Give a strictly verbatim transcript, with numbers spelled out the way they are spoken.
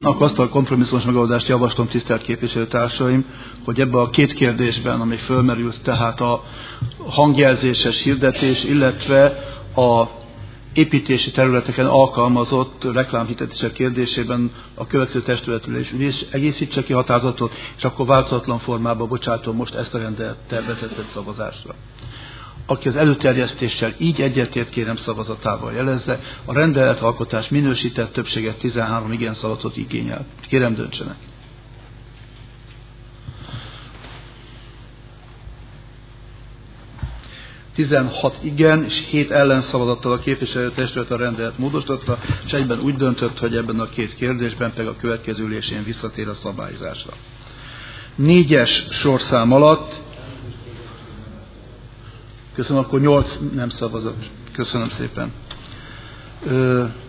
Akkor azt a kompromisszumos megoldást javaslom, tisztelt képviselőtársaim, hogy ebben a két kérdésben, ami fölmerült, tehát a hangjelzéses hirdetés, illetve a építési területeken alkalmazott reklámhirdetések kérdésében a következő testületülés egészítse ki határozatot, és akkor változatlan formában bocsátom most ezt a rendelet tervezetet szavazásra. Aki az előterjesztéssel így egyetért, kérem szavazatával jelezze. A rendeletalkotás minősített többséget tizenhárom igen szavazatot igényel. Kérem, döntsenek. tizenhat igen és hét ellenszavazattal a képviselőtestület a rendelet módosította, és egyben úgy döntött, hogy ebben a két kérdésben pedig a következő ülésén visszatér a szabályzásra. Négyes sorszám alatt, köszönöm, akkor nyolc nem szavazat. Köszönöm szépen. Ö,